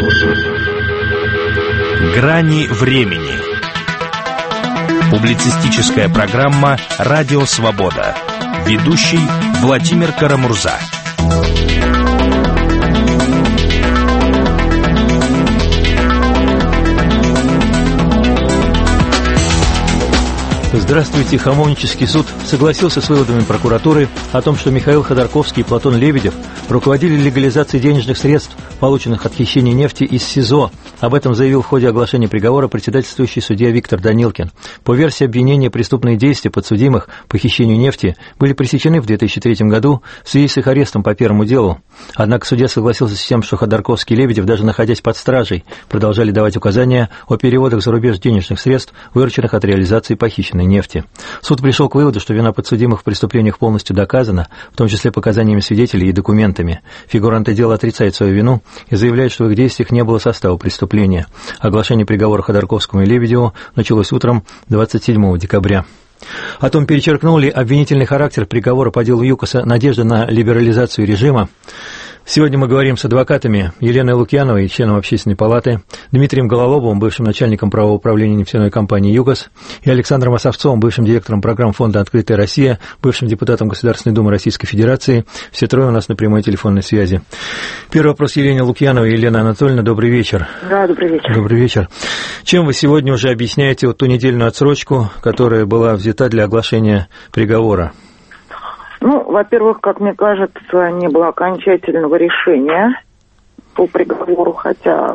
Грани времени. Публицистическая программа «Радио Свобода». Ведущий Владимир Карамурза. Здравствуйте. Хамовнический суд согласился с выводами прокуратуры о том, что Михаил Ходорковский и Платон Лебедев руководили легализацией денежных средств, полученных от хищения нефти из СИЗО. Об этом заявил в ходе оглашения приговора председательствующий судья Виктор Данилкин. По версии обвинения, преступные действия подсудимых по хищению нефти были пресечены в 2003 году в связи с их арестом по первому делу. Однако судья согласился с тем, что Ходорковский и Лебедев, даже находясь под стражей, продолжали давать указания о переводах за рубеж денежных средств, вырученных от реализации похищенной нефти. Суд пришел к выводу, что вина подсудимых в преступлениях полностью доказана, в том числе показаниями свидетелей и документами. Фигуранты дела отрицают свою вину и заявляют, что в их действиях не было состава преступления. Оглашение приговора Ходорковскому и Лебедеву началось утром 27 декабря. О том, перечеркнул ли обвинительный характер приговора по делу ЮКОСа надежда на либерализацию режима, сегодня мы говорим с адвокатами Еленой Лукьяновой, членом Общественной палаты, Дмитрием Гололобовым, бывшим начальником правового управления нефтяной компании «ЮКОС», и Александром Осовцовым, бывшим директором программ фонда «Открытая Россия», бывшим депутатом Государственной Думы Российской Федерации. Все трое у нас на прямой телефонной связи. Первый вопрос Елене Лукьяновой. Елена Анатольевна, добрый вечер. Да, добрый вечер. Добрый вечер. Чем вы сегодня уже объясняете вот ту недельную отсрочку, которая была взята для оглашения приговора? Ну, во-первых, как мне кажется, не было окончательного решения по приговору, хотя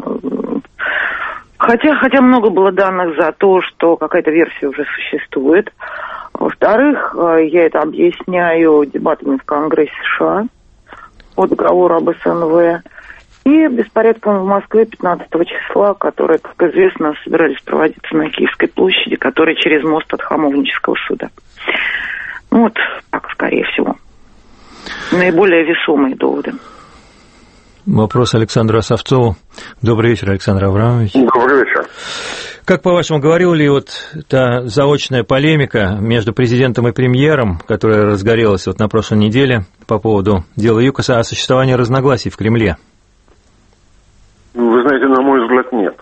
много было данных за то, что какая-то версия уже существует. Во-вторых, я это объясняю дебатами в Конгрессе США по договору об СНВ и беспорядком в Москве 15 числа, которые, как известно, собирались проводиться на Киевской площади, который через мост от Хамовнического суда. Вот так, скорее всего. Наиболее весомые доводы. Вопрос Александру Осовцову. Добрый вечер, Александр Аврамович. Добрый вечер. Как, по-вашему, говорила ли вот та заочная полемика между президентом и премьером, которая разгорелась вот на прошлой неделе по поводу дела ЮКОСа, о существовании разногласий в Кремле? Вы знаете, на мой взгляд, нет.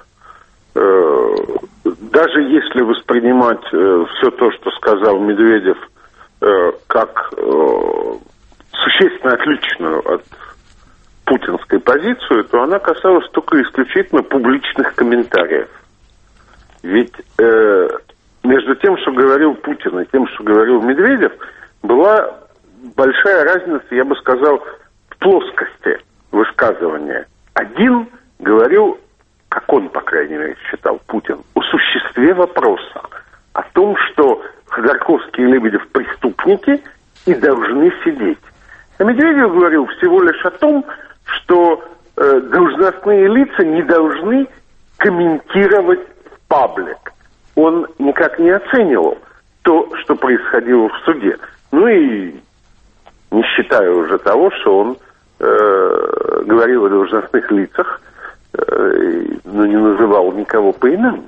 Даже если воспринимать все то, что сказал Медведев, как существенно отличную от путинской позицию, то она касалась только исключительно публичных комментариев. Ведь между тем, что говорил Путин, и тем, что говорил Медведев, была большая разница, я бы сказал, в плоскости высказывания. Один говорил, как он, по крайней мере, считал, Путин, о существе вопроса, о том, что Ходорковский и Лебедев преступники и должны сидеть. А Медведев говорил всего лишь о том, что должностные лица не должны комментировать в паблик. Он никак не оценивал то, что происходило в суде. Ну и не считая уже того, что он говорил о должностных лицах, но не называл никого по именам.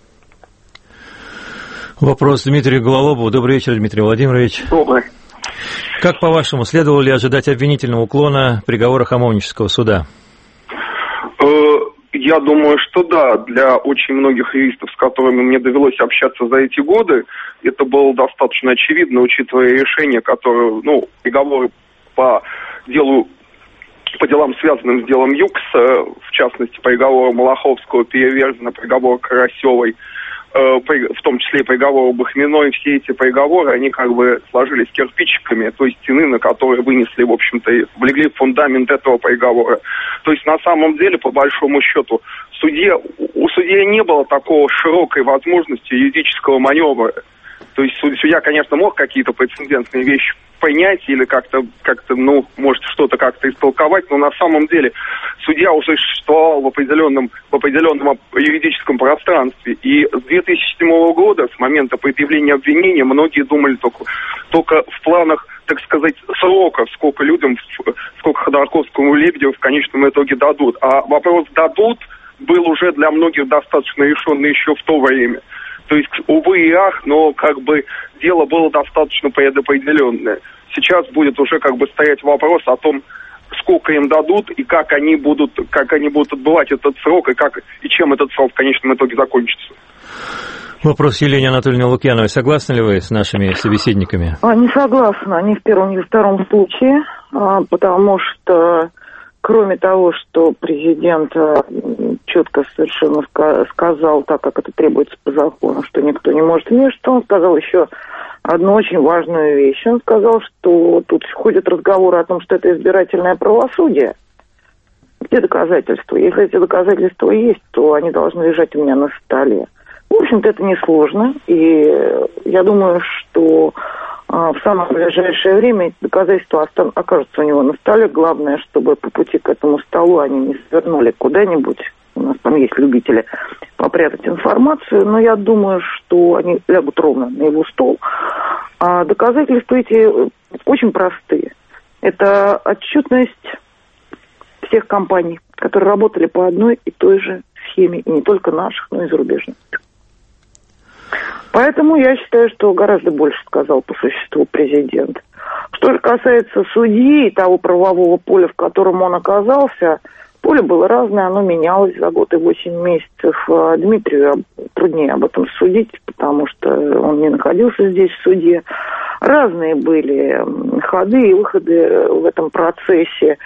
Вопрос Дмитрию Гололобову. Добрый вечер, Дмитрий Владимирович. Добрый. Как, по-вашему, следовало ли ожидать обвинительного уклона приговора Хамовнического суда? Я думаю, что да. Для очень многих юристов, с которыми мне довелось общаться за эти годы, это было достаточно очевидно, учитывая решения, которые, приговоры по делам, связанным с делом ЮКСа, в частности, приговор Малаховского, Переверзина, приговор Карасевой, в том числе и приговор Бахминой, все эти приговоры, они как бы сложились кирпичиками той стены, на которой вынесли, в общем-то, и влегли в фундамент этого приговора. То есть, на самом деле, по большому счету, у судьи не было такого широкой возможности юридического маневра. То есть, судья, конечно, мог какие-то прецедентные вещи принять или как-то, может, что-то как-то истолковать, но на самом деле судья уже существовал в определенном юридическом пространстве. И с 2007 года, с момента предъявления обвинения, многие думали только в планах, так сказать, срока, сколько Ходорковскому и Лебедеву в конечном итоге дадут. А вопрос «дадут» был уже для многих достаточно решенный еще в то время. То есть, увы и ах, но как бы дело было достаточно предопределенное. Сейчас будет уже как бы стоять вопрос о том, сколько им дадут и как они будут отбывать этот срок и чем этот срок в конечном итоге закончится. Вопрос Елене Анатольевне Лукьяновой. Согласны ли вы с нашими собеседниками? Не согласна ни в первом, ни во втором случае, потому что, кроме того, что президент четко совершенно сказал, так как это требуется по закону, что никто не может вмешиваться, он сказал еще одну очень важную вещь. Он сказал, что тут ходят разговоры о том, что это избирательное правосудие. Где доказательства? Если эти доказательства есть, то они должны лежать у меня на столе. В общем-то, это несложно, и я думаю, что в самое ближайшее время эти доказательства окажутся у него на столе. Главное, чтобы по пути к этому столу они не свернули куда-нибудь. У нас там есть любители попрятать информацию, но я думаю, что они лягут ровно на его стол. А доказательства эти очень простые. Это отчетность всех компаний, которые работали по одной и той же схеме, и не только наших, но и зарубежных. Поэтому я считаю, что гораздо больше сказал по существу президент. Что же касается судьи и того правового поля, в котором он оказался, поле было разное, оно менялось за год и 8 месяцев. Дмитрию труднее об этом судить, потому что он не находился здесь в суде. Разные были ходы и выходы в этом процессе.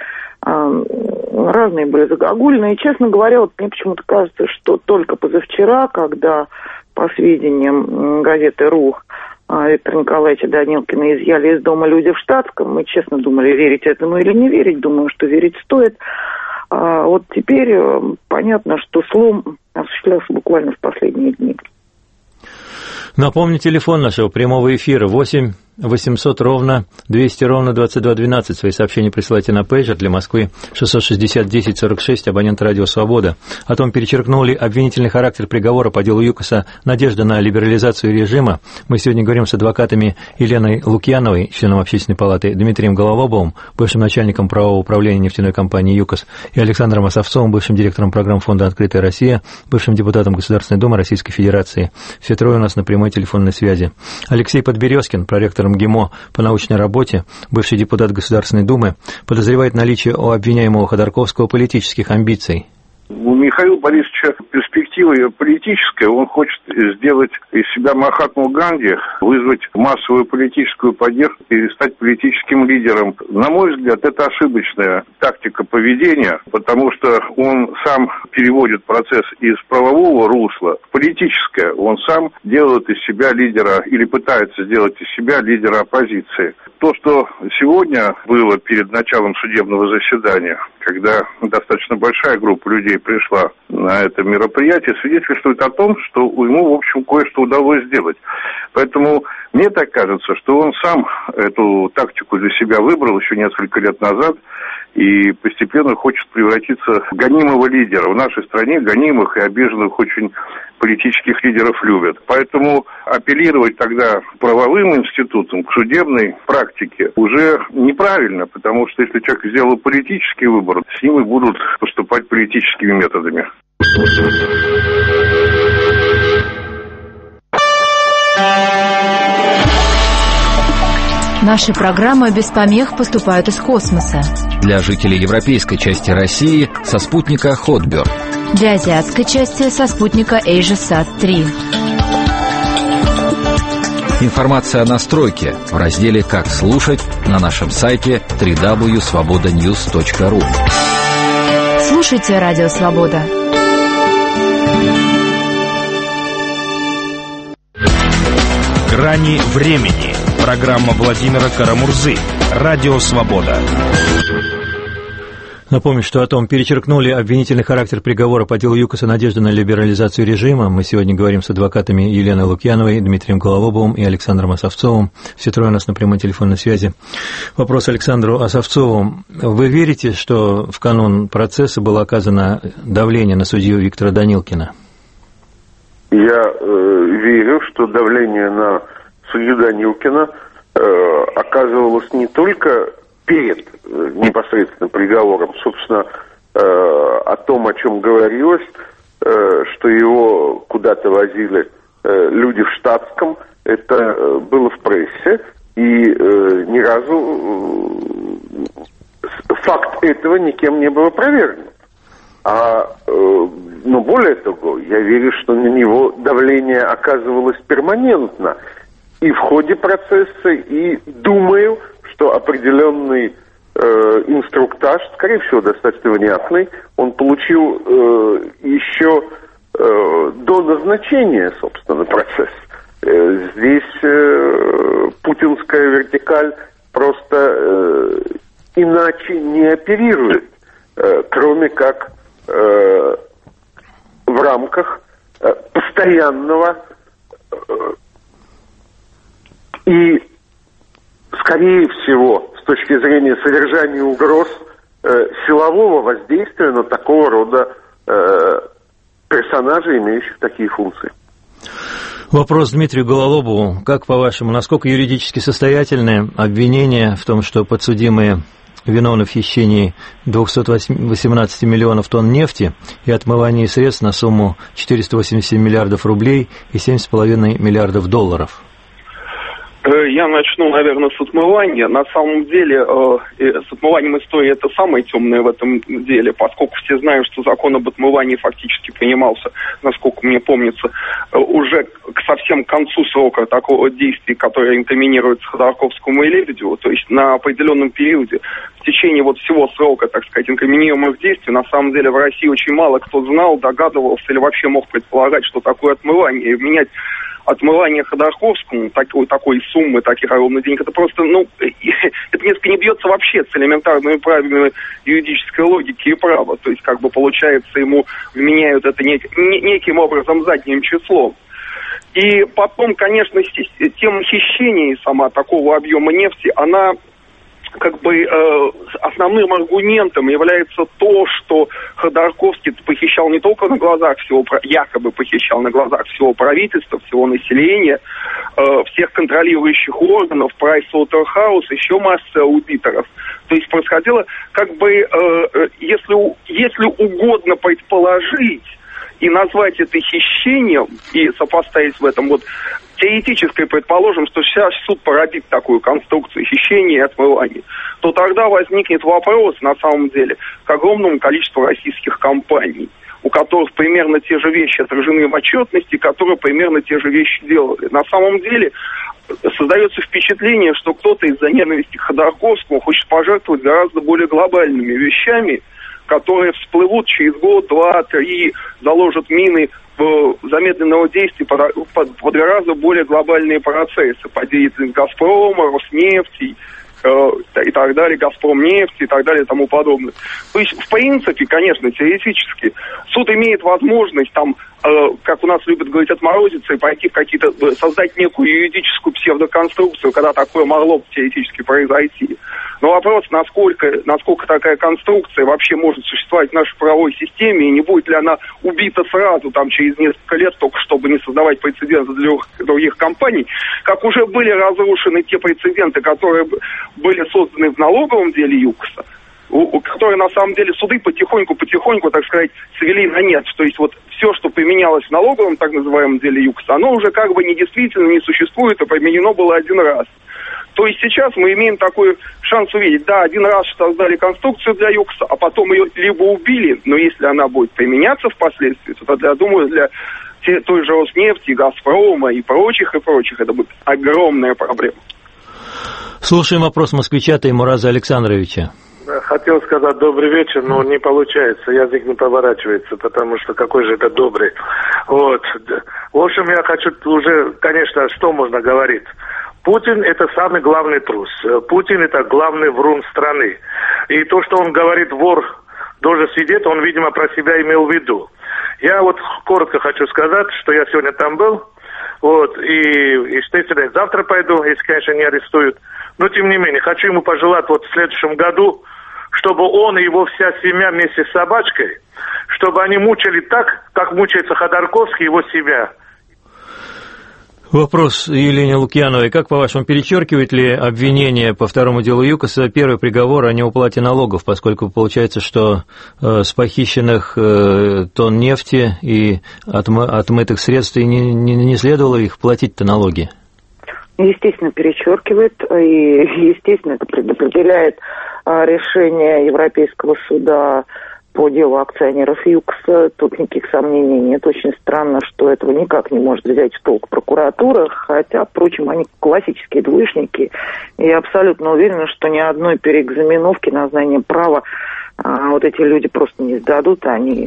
Разные были загогульные. И, честно говоря, вот мне почему-то кажется, что только позавчера, когда, по сведениям газеты «Рух», Виктора Николаевича Данилкина изъяли из дома люди в штатском, мы честно думали, верить этому или не верить. Думаю, что верить стоит. Вот теперь понятно, что слом осуществлялся буквально в последние дни. Напомню, телефон нашего прямого эфира 8 800 ровно 200 ровно 2212. Свои сообщения присылайте на пейджер для Москвы 660 10 46, абонент радио «Свобода». О том, перечеркнул ли обвинительный характер приговора по делу ЮКОСа надежда на либерализацию режима, мы сегодня говорим с адвокатами Еленой Лукьяновой, членом Общественной палаты, Дмитрием Головобовым, бывшим начальником правового управления нефтяной компании ЮКОС, и Александром Осовцовым, бывшим директором программ Фонда «Открытая Россия», бывшим депутатом Государственной Думы Российской Федерации. Все трое у нас на прямой телефонной связи. Алексей Подберезкин, проректор МГИМО по научной работе, бывший депутат Государственной Думы, подозревает наличие у обвиняемого Ходорковского политических амбиций. У Михаила Борисовича перспектива политическая. Он хочет сделать из себя Махатму Ганди, вызвать массовую политическую поддержку и стать политическим лидером. На мой взгляд, это ошибочная тактика поведения, потому что он сам переводит процесс из правового русла в политическое. Он сам делает из себя лидера или пытается сделать из себя лидера оппозиции. То, что сегодня было перед началом судебного заседания, когда достаточно большая группа людей пришла на это мероприятие, свидетельствует о том, что ему, в общем, кое-что удалось сделать. Поэтому мне так кажется, что он сам эту тактику для себя выбрал еще несколько лет назад и постепенно хочет превратиться в гонимого лидера. В нашей стране гонимых и обиженных очень политических лидеров любят. Поэтому апеллировать тогда к правовым институтам, к судебной практике уже неправильно, потому что если человек сделал политический выбор, с ним и будут поступать политическими методами. Наши программы без помех поступают из космоса. Для жителей европейской части России со спутника Хотберд. Для азиатской части со спутника AsiaSat-3. Информация о настройке в разделе «Как слушать» на нашем сайте www.svobodanews.ru. Слушайте Радио Свобода. «Грани времени». Программа Владимира Карамурзы. Радио «Свобода». Напомню, что о том, перечеркнули обвинительный характер приговора по делу ЮКОСа надежда на либерализацию режима. Мы сегодня говорим с адвокатами Еленой Лукьяновой, Дмитрием Головобовым и Александром Осовцовым. Все трое у нас на прямой телефонной связи. Вопрос Александру Осовцову. Вы верите, что в канун процесса было оказано давление на судью Виктора Данилкина? Я верю, что давление на судью Данилкина оказывалось не только перед непосредственно приговором, собственно, о том, о чем говорилось, что его куда-то возили люди в штатском, это было в прессе, и ни разу факт этого никем не был опровергнут. Но более того, я верю, что на него давление оказывалось перманентно и в ходе процесса, и думаю, что определенный инструктаж, скорее всего, достаточно внятный, он получил еще до назначения, собственно, процесса. Здесь путинская вертикаль просто иначе не оперирует, кроме как в рамках постоянного и, скорее всего, с точки зрения содержания угроз, силового воздействия на такого рода персонажей, имеющих такие функции. Вопрос Дмитрию Гололобову. Как, по-вашему, насколько юридически состоятельны обвинения в том, что подсудимые виновны в хищении 218 миллионов тонн нефти и отмывании средств на сумму 487 миллиардов рублей и 7,5 миллиардов долларов? Я начну, наверное, с отмывания. На самом деле, с отмыванием истории это самое темное в этом деле, поскольку все знают, что закон об отмывании фактически принимался, насколько мне помнится, уже совсем к концу срока такого действия, которое инкриминируется Ходорковскому и Лебедеву, то есть на определенном периоде, в течение вот всего срока, так сказать, инкриминируемых действий, на самом деле в России очень мало кто знал, догадывался или вообще мог предполагать, что такое отмывание, и вменять отмывание Ходорковскому такой суммы, таких огромных денег, это просто, это несколько не бьется вообще с элементарными правилами юридической логики и права. То есть, как бы, получается, ему вменяют это неким образом задним числом. И потом, конечно, тема хищения сама такого объема нефти, она как бы основным аргументом является то, что Ходорковский похищал не только на глазах всего, якобы похищал на глазах всего правительства, всего населения, всех контролирующих органов, Pricewaterhouse, еще массы аудиторов. То есть происходило, как бы, если угодно предположить и назвать это хищением, и сопоставить в этом вот теоретически предположим, что сейчас суд породит такую конструкцию хищения и отмывания, то тогда возникнет вопрос, на самом деле, к огромному количеству российских компаний, у которых примерно те же вещи отражены в отчетности, которые примерно те же вещи делали. На самом деле создается впечатление, что кто-то из-за ненависти к Ходорковскому хочет пожертвовать гораздо более глобальными вещами, которые всплывут через год, два, три, заложат мины замедленного действия под гораздо более глобальные процессы, по деятельности «Газпрома», «Роснефти» и так далее, «Газпромнефти» и так далее и тому подобное. То есть, в принципе, конечно, теоретически, суд имеет возможность там, как у нас любят говорить, отморозиться и пойти в какие-то, создать некую юридическую псевдоконструкцию, когда такое могло бы теоретически произойти. Но вопрос, насколько такая конструкция вообще может существовать в нашей правовой системе, и не будет ли она убита сразу, там, через несколько лет, только чтобы не создавать прецеденты для других компаний, как уже были разрушены те прецеденты, которые были созданы в налоговом деле ЮКОСа, которые, на самом деле, суды потихоньку, так сказать, свели на нет. То есть вот все, что применялось в налоговом, так называемом деле ЮКОСа, оно уже как бы недействительно, не существует, а применено было один раз. То есть сейчас мы имеем такой шанс увидеть, да, один раз создали конструкцию для ЮКОСа, а потом ее либо убили, но если она будет применяться впоследствии, то тогда, я думаю, для той же Роснефти, Газпрома и прочих, это будет огромная проблема. Слушаем вопрос москвича Таймураза Александровича. Хотел сказать добрый вечер, но не получается, язык не поворачивается, потому что какой же это добрый. Вот. В общем, я хочу уже, конечно, что можно говорить. Путин – это самый главный трус. Путин – это главный врун страны. И то, что он говорит, вор должен сидеть, он, видимо, про себя имел в виду. Я вот коротко хочу сказать, что я сегодня там был, вот, и естественно, завтра пойду, если, конечно, не арестуют. Но, тем не менее, хочу ему пожелать вот в следующем году, чтобы он и его вся семья вместе с собачкой, чтобы они мучили так, как мучается Ходорковский и его семья. Вопрос Елене Лукьяновой. Как, по-вашему, перечеркивает ли обвинение по второму делу ЮКОСа первый приговор о неуплате налогов, поскольку получается, что с похищенных тонн нефти и отмытых средств и не следовало их платить-то налоги? естественно, перечеркивает, и, естественно, это предопределяет решение Европейского суда по делу акционеров ЮКСа. Тут никаких сомнений нет. Очень странно, что этого никак не может взять в толк прокуратура, хотя, впрочем, они классические двоечники, и я абсолютно уверена, что ни одной переэкзаменовки на знание права вот эти люди просто не сдадут.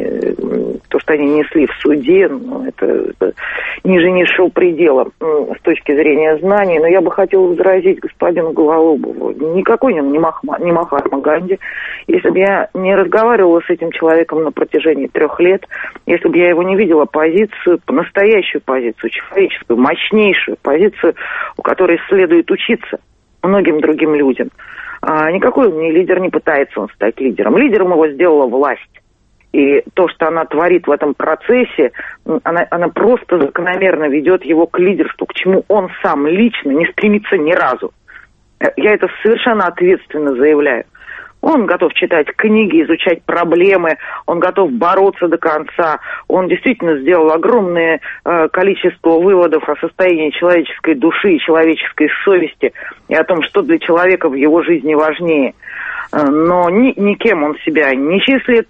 То, что они несли в суде, это ниже низшего предела с точки зрения знаний. Но я бы хотела возразить господину Гололобову. Никакой он не Махатма Ганди. Если бы я не разговаривала с этим человеком на протяжении 3 лет, если бы я его не видела позицию, настоящую позицию, человеческую, мощнейшую позицию, у которой следует учиться многим другим людям, никакой он не лидер, не пытается он стать лидером. Лидером его сделала власть. И то, что она творит в этом процессе, она просто закономерно ведет его к лидерству, к чему он сам лично не стремится ни разу. Я это совершенно ответственно заявляю. Он готов читать книги, изучать проблемы, он готов бороться до конца. Он действительно сделал огромное количество выводов о состоянии человеческой души и человеческой совести, и о том, что для человека в его жизни важнее. Но никем он себя не числит,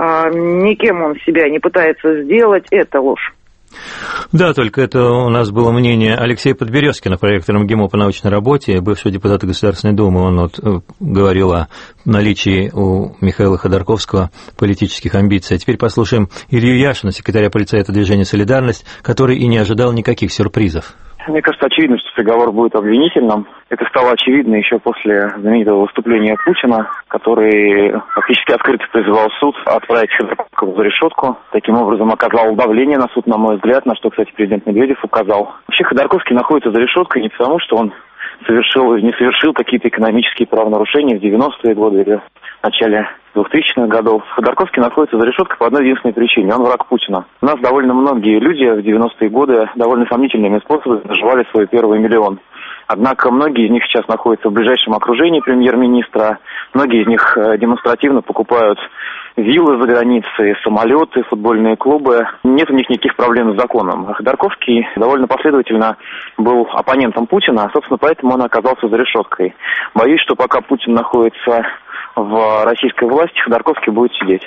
никем он себя не пытается сделать. Это ложь. Да, только это у нас было мнение Алексея Подберезкина, проректора МГИМО по научной работе, бывшего депутата Государственной Думы. Он говорил о наличии у Михаила Ходорковского политических амбиций. А теперь послушаем Илью Яшина, секретаря полицейского движения «Солидарность», который и не ожидал никаких сюрпризов. Мне кажется, очевидно, что приговор будет обвинительным. Это стало очевидно еще после знаменитого выступления Путина, который фактически открыто призывал суд отправить Ходорковского за решетку. Таким образом, оказал давление на суд, на мой взгляд, на что, кстати, президент Медведев указал. Вообще, Ходорковский находится за решеткой не потому, что он не совершил какие-то экономические правонарушения в 90-е годы или в начале 2000-х годов. Ходорковский находится за решеткой по одной единственной причине. Он враг Путина. У нас довольно многие люди в 90-е годы довольно сомнительными способами наживали свой первый миллион. Однако многие из них сейчас находятся в ближайшем окружении премьер-министра. Многие из них демонстративно покупают виллы за границей, самолеты, футбольные клубы. Нет у них никаких проблем с законом. Ходорковский довольно последовательно был оппонентом Путина, собственно, поэтому он оказался за решеткой. Боюсь, что пока Путин находится в российской власти, Ходорковский будет сидеть.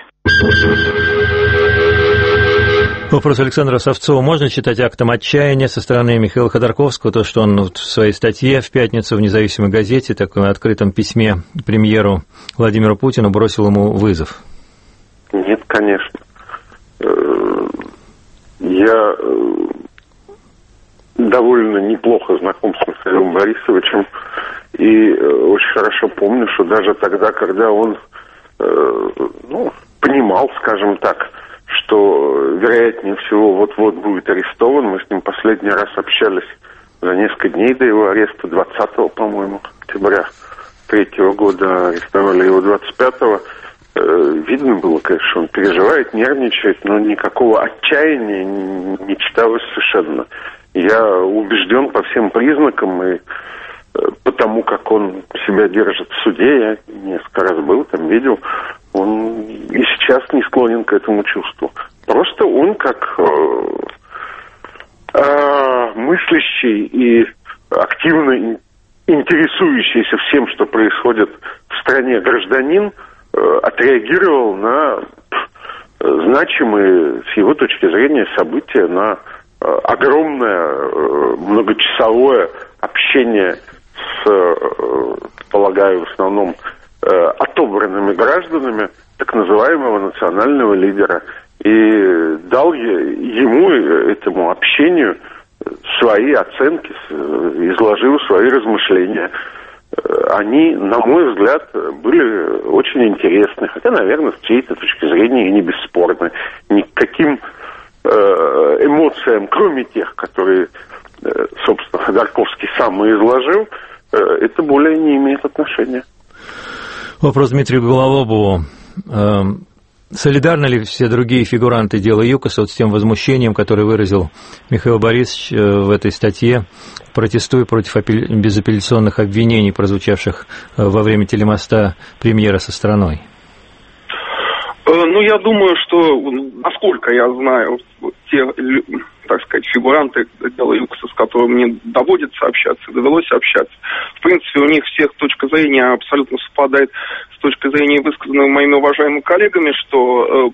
Вопрос Александра Савцова. Можно считать актом отчаяния со стороны Михаила Ходорковского то, что он в своей статье в пятницу в «Независимой газете», таком открытом письме премьеру Владимиру Путину, бросил ему вызов? Нет, конечно. Я довольно неплохо знаком с Михаилом Борисовичем и очень хорошо помню, что даже тогда, когда он понимал, скажем так, что, вероятнее всего, вот-вот будет арестован. Мы с ним последний раз общались за несколько дней до его ареста, 20-го, по-моему, октября 3-го года, арестовали его 25-го. Видно было, конечно, что он переживает, нервничает, но никакого отчаяния не читалось совершенно. Я убежден по всем признакам и потому, как он себя держит в суде, я несколько раз был, там видел, он и сейчас не склонен к этому чувству. Просто он как мыслящий и активно интересующийся всем, что происходит в стране гражданин, отреагировал на значимые, с его точки зрения, события, на огромное многочасовое общение с, полагаю, в основном отобранными гражданами так называемого национального лидера. И дал ему, этому общению, свои оценки, изложил свои размышления. Они, на мой взгляд, были очень интересны. Хотя, наверное, с чьей-то точки зрения и не бесспорны. Никаким эмоциям, кроме тех, которые, собственно, Ходорковский сам и изложил, это более не имеет отношения. Вопрос Дмитрию Гололобову. Солидарны ли все другие фигуранты дела ЮКОСа с тем возмущением, которое выразил Михаил Борисович в этой статье, протестуя против безапелляционных обвинений, прозвучавших во время телемоста премьера со страной? Я думаю, что, насколько я знаю, так сказать, фигуранты дела ЮКОСа, с которыми мне доводилось общаться. В принципе, у них всех точка зрения абсолютно совпадает с точки зрения, высказанной моими уважаемыми коллегами, что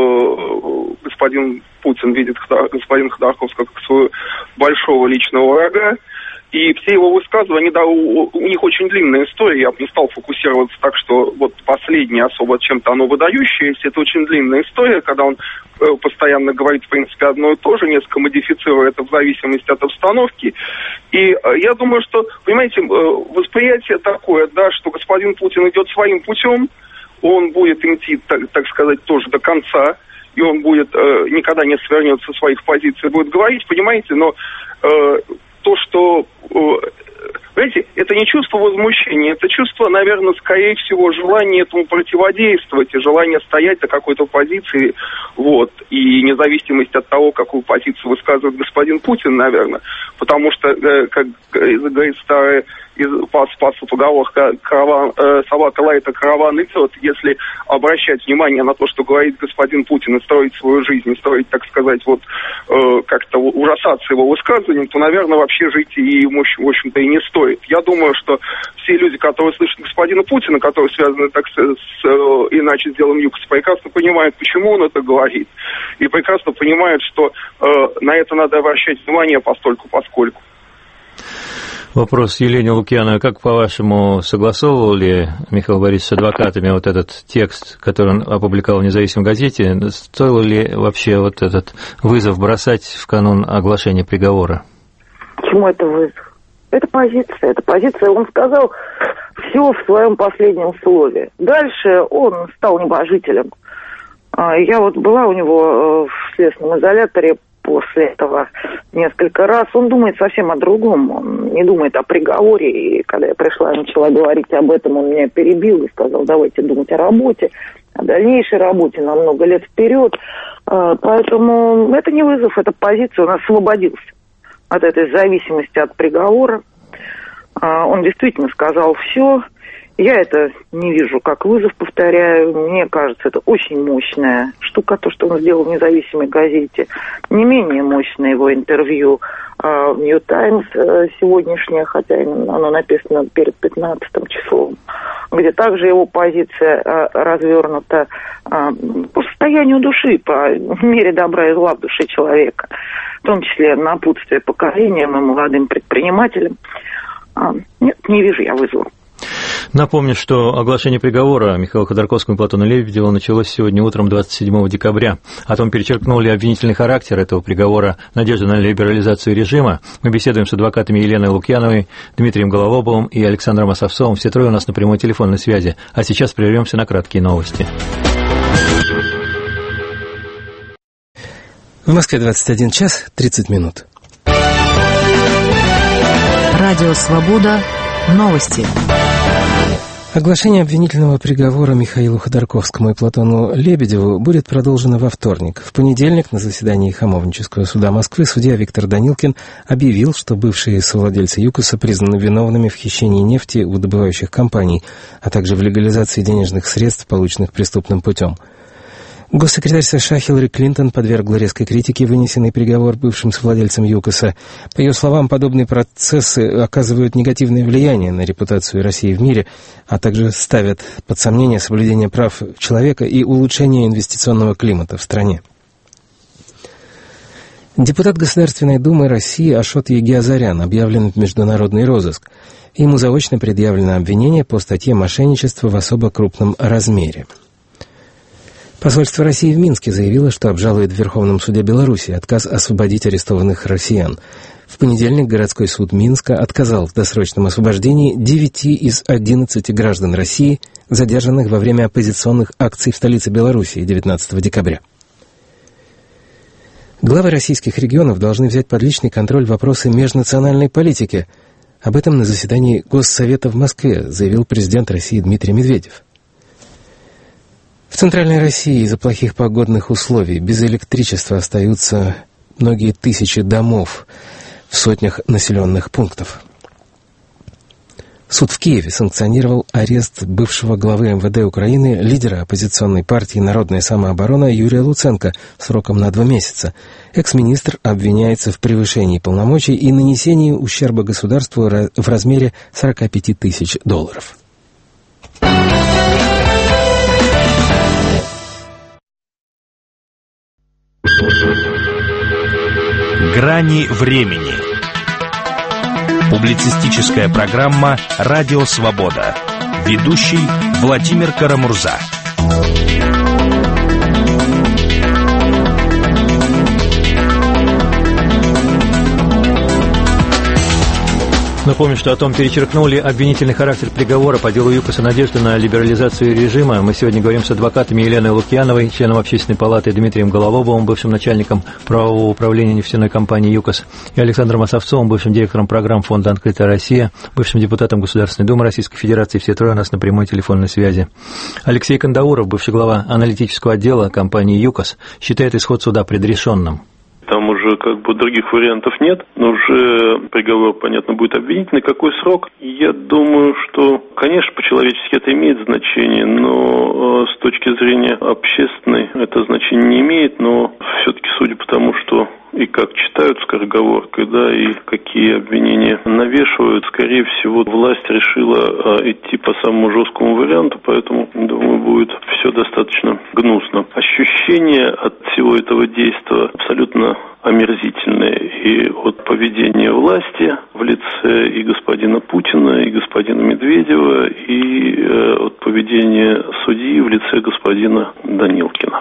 господин Путин видит господина Ходорковского как своего большого личного врага. И все его высказывания, да, у них очень длинная история, я бы не стал фокусироваться так, что вот последнее особо чем-то оно выдающееся, это очень длинная история, когда он постоянно говорит, в принципе, одно и то же, несколько модифицируя это в зависимости от обстановки. И я думаю, что, понимаете, восприятие такое, да, что господин Путин идет своим путем, он будет идти, так сказать, тоже до конца, и он будет никогда не свернет со своих позиций, будет говорить, понимаете, но то, что, понимаете, это не чувство возмущения, это чувство, наверное, скорее всего, желание этому противодействовать и желание стоять на какой-то позиции, вот, и независимость от того, какую позицию высказывает господин Путин, наверное, потому что, как говорит старая спасла поговорка, собака лает, а караван идет. Если обращать внимание на то, что говорит господин Путин, и строить свою жизнь, и строить, так сказать, вот как-то ужасаться его высказыванием, то, наверное, вообще жить и ему, в общем-то, и не стоит. Я думаю, что все люди, которые слышат господина Путина, которые связаны, так сказать, иначе с делом ЮКОСа, прекрасно понимают, почему он это говорит, и прекрасно понимают, что на это надо обращать внимание постольку-поскольку. Вопрос Елене Лукьяновой. Как, по-вашему, согласовывал ли Михаил Борисович с адвокатами вот этот текст, который он опубликовал в независимой газете? Стоило ли вообще вот этот вызов бросать в канун оглашения приговора? Почему это вызов? Это позиция. Он сказал все в своем последнем слове. Дальше он стал небожителем. Я вот была у него в следственном изоляторе после этого несколько раз. Он думает совсем о другом. Он не думает о приговоре. И когда я пришла и начала говорить об этом, он меня перебил и сказал, давайте думать о работе, о дальнейшей работе на много лет вперед. Поэтому это не вызов, это позиция. Он освободился от этой зависимости от приговора. Он действительно сказал все. Я это не вижу как вызов, повторяю. Мне кажется, это очень мощная штука, то, что он сделал в независимой газете. Не менее мощное его интервью в New Times сегодняшнее, хотя оно написано перед 15 числом, где также его позиция развернута по состоянию души, по мере добра и зла в душе человека, в том числе напутствие поколениям и молодым предпринимателям. Нет, не вижу я вызова. Напомню, что оглашение приговора Михаилу Ходорковскому и Платону Лебедеву началось сегодня утром 27 декабря. О том, перечеркнул ли обвинительный характер этого приговора надежду на либерализацию режима, мы беседуем с адвокатами Еленой Лукьяновой, Дмитрием Головобовым и Александром Осовцовым. Все трое у нас на прямой телефонной связи. А сейчас прервемся на краткие новости. В Москве 21 час 30 минут. Радио «Свобода». Новости. Оглашение обвинительного приговора Михаилу Ходорковскому и Платону Лебедеву будет продолжено во вторник. В понедельник на заседании Хамовнического суда Москвы судья Виктор Данилкин объявил, что бывшие совладельцы ЮКОСа признаны виновными в хищении нефти у добывающих компаний, а также в легализации денежных средств, полученных преступным путем. Госсекретарь США Хиллари Клинтон подвергла резкой критике вынесенный приговор бывшим совладельцам ЮКОСа. По ее словам, подобные процессы оказывают негативное влияние на репутацию России в мире, а также ставят под сомнение соблюдение прав человека и улучшение инвестиционного климата в стране. Депутат Государственной Думы России Ашот Егиазарян объявлен в международный розыск. Ему заочно предъявлено обвинение по статье «Мошенничество в особо крупном размере». Посольство России в Минске заявило, что обжалует в Верховном суде Беларуси отказ освободить арестованных россиян. В понедельник городской суд Минска отказал в досрочном освобождении 9 из 11 граждан России, задержанных во время оппозиционных акций в столице Белоруссии 19 декабря. Главы российских регионов должны взять под личный контроль вопросы межнациональной политики. Об этом на заседании Госсовета в Москве заявил президент России Дмитрий Медведев. В Центральной России из-за плохих погодных условий без электричества остаются многие тысячи домов в сотнях населенных пунктов. Суд в Киеве санкционировал арест бывшего главы МВД Украины, лидера оппозиционной партии «Народная самооборона» Юрия Луценко сроком на 2 месяца. Экс-министр обвиняется в превышении полномочий и нанесении ущерба государству в размере $45 тысяч. Грани времени. Публицистическая программа «Радио Свобода». Ведущий Владимир Карамурза. Напомню, что о том, перечеркнули обвинительный характер приговора по делу ЮКОСа «Надежда на либерализацию режима». Мы сегодня говорим с адвокатами Еленой Лукьяновой, членом Общественной палаты, Дмитрием Гололобовым, бывшим начальником правового управления нефтяной компании ЮКОС, и Александром Осовцовым, бывшим директором программ Фонда «Открытая Россия», бывшим депутатом Государственной Думы Российской Федерации. Все трое у нас на прямой телефонной связи. Алексей Кандауров, бывший глава аналитического отдела компании ЮКОС, считает исход суда предрешенным. Там уже других вариантов нет, но уже приговор, понятно, будет обвинительный. Какой срок? Я думаю, что, конечно, по-человечески это имеет значение, но с точки зрения общественной это значение не имеет, но все-таки, судя по тому, что и как читают скороговоркой, да, и какие обвинения навешивают, скорее всего, власть решила идти по самому жесткому варианту, поэтому, думаю, будет все достаточно гнусно. Ощущения от всего этого действия абсолютно омерзительные и от поведения власти в лице и господина Путина, и господина Медведева, и от поведения судьи в лице господина Данилкина.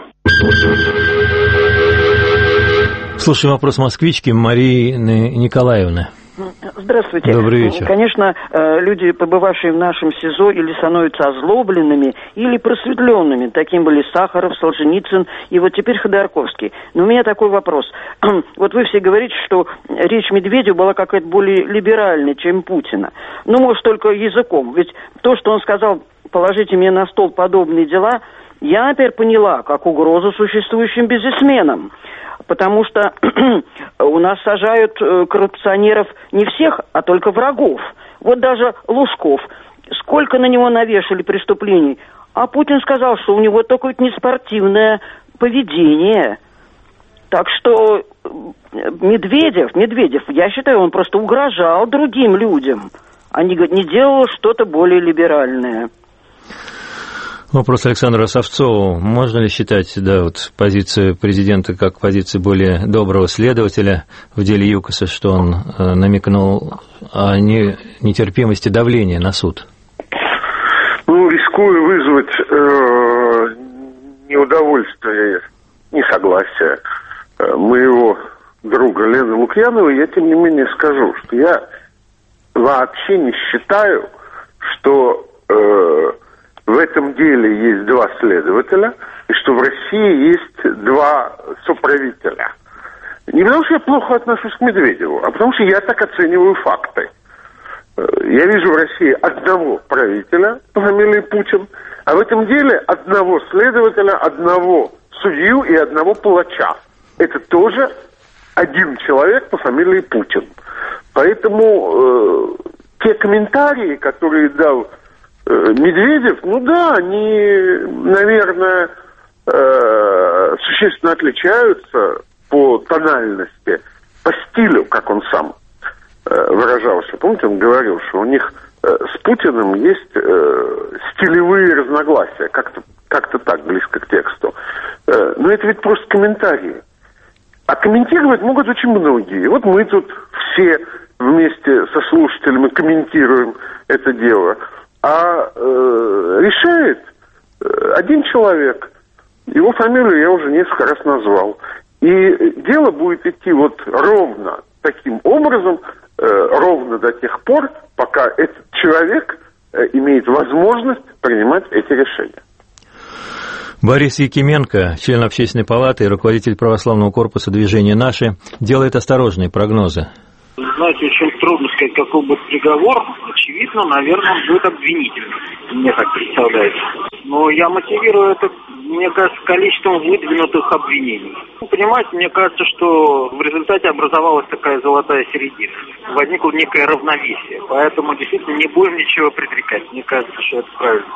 Слушаем вопрос москвички Марины Николаевны. Здравствуйте. Добрый вечер. Конечно, люди, побывавшие в нашем СИЗО, или становятся озлобленными, или просветленными. Таким были Сахаров, Солженицын и вот теперь Ходорковский. Но у меня такой вопрос. Вот вы все говорите, что речь Медведева была какая-то более либеральная, чем Путина. Ну, может, только языком. Ведь то, что он сказал, положите мне на стол подобные дела, я, например, поняла, как угрозу существующим бизнесменам. Потому что у нас сажают коррупционеров не всех, а только врагов. Вот даже Лужков. Сколько на него навешали преступлений. А Путин сказал, что у него только вот неспортивное поведение. Так что Медведев, я считаю, он просто угрожал другим людям. Они говорят, не делал что-то более либеральное. Вопрос Александру Осовцову. Можно ли считать, позицию президента как позицию более доброго следователя в деле ЮКОСа, что он намекнул о нетерпимости давления на суд? Рискую вызвать неудовольствие, несогласие моего друга Лены Лукьяновой, я тем не менее скажу, что я вообще не считаю, что в этом деле есть 2 следователя, и что в России есть 2 соправителя. Не потому что я плохо отношусь к Медведеву, а потому что я так оцениваю факты. Я вижу в России одного правителя по фамилии Путин, а в этом деле одного следователя, одного судью и одного палача. Это тоже один человек по фамилии Путин. Поэтому те комментарии, которые дал Медведев, они, наверное, существенно отличаются по тональности, по стилю, как он сам выражался. Помните, он говорил, что у них с Путиным есть стилевые разногласия, как-то так, близко к тексту. Но это ведь просто комментарии. А комментировать могут очень многие. Вот мы тут все вместе со слушателями комментируем это дело. А решает один человек. Его фамилию я уже несколько раз назвал. И дело будет идти ровно таким образом, ровно до тех пор, пока этот человек имеет возможность принимать эти решения. Борис Якименко, член Общественной палаты и руководитель православного корпуса движения «Наши», делает осторожные прогнозы. Знаете, очень трудно сказать, какой будет приговор. Очевидно, наверное, он будет обвинительным. Мне так представляется. Но я мотивирую это, мне кажется, количеством выдвинутых обвинений. Понимаете, мне кажется, что в результате образовалась такая золотая середина. Возникло некое равновесие. Поэтому действительно не будем ничего предрекать. Мне кажется, что это правильно.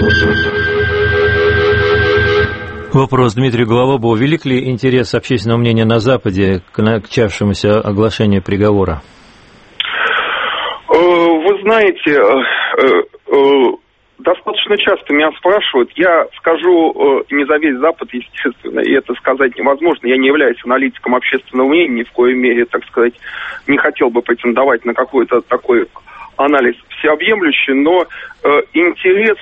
Вопрос Дмитрию Гололобову. Велик ли интерес общественного мнения на Западе к начавшемуся оглашению приговора? Вы знаете, достаточно часто меня спрашивают. Я скажу не за весь Запад, естественно, и это сказать невозможно. Я не являюсь аналитиком общественного мнения, ни в коей мере, так сказать, не хотел бы претендовать на какой-то такой анализ всеобъемлющий, но интерес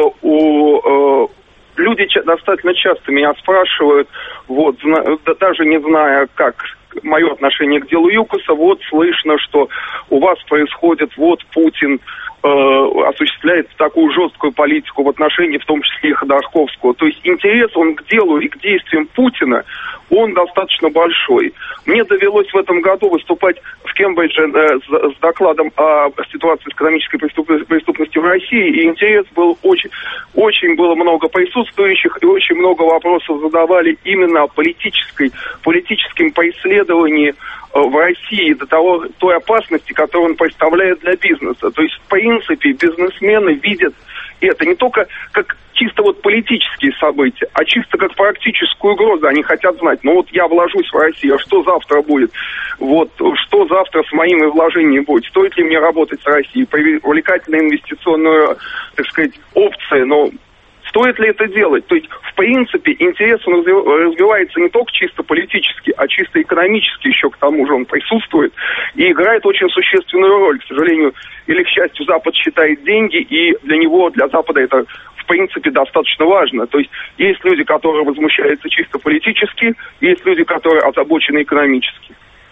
у... Люди достаточно часто меня спрашивают, вот, даже не зная, как мое отношение к делу ЮКОСа, вот слышно, что у вас происходит, вот Путин осуществляет такую жесткую политику в отношении, в том числе и Ходорковского. То есть интерес он к делу и к действиям Путина, он достаточно большой. Мне довелось в этом году выступать в Кембридже с докладом о ситуации экономической преступности в России, и интерес был очень было много присутствующих, и очень много вопросов задавали именно о политическом преследовании в России до той опасности, которую он представляет для бизнеса. То есть, в принципе, бизнесмены видят это не только как чисто вот политические события, а чисто как практическую угрозу. Они хотят знать, ну вот я вложусь в Россию, а что завтра будет? Вот что завтра с моими вложениями будет? Стоит ли мне работать с Россией? Привлекательная инвестиционная, так сказать, опция, но стоит ли это делать? То есть, в принципе, интерес он развивается не только чисто политически, а чисто экономически еще к тому же он присутствует и играет очень существенную роль. К сожалению, или к счастью, Запад считает деньги, и для Запада это, в принципе, достаточно важно. То есть, есть люди, которые возмущаются чисто политически, есть люди, которые озабочены экономически.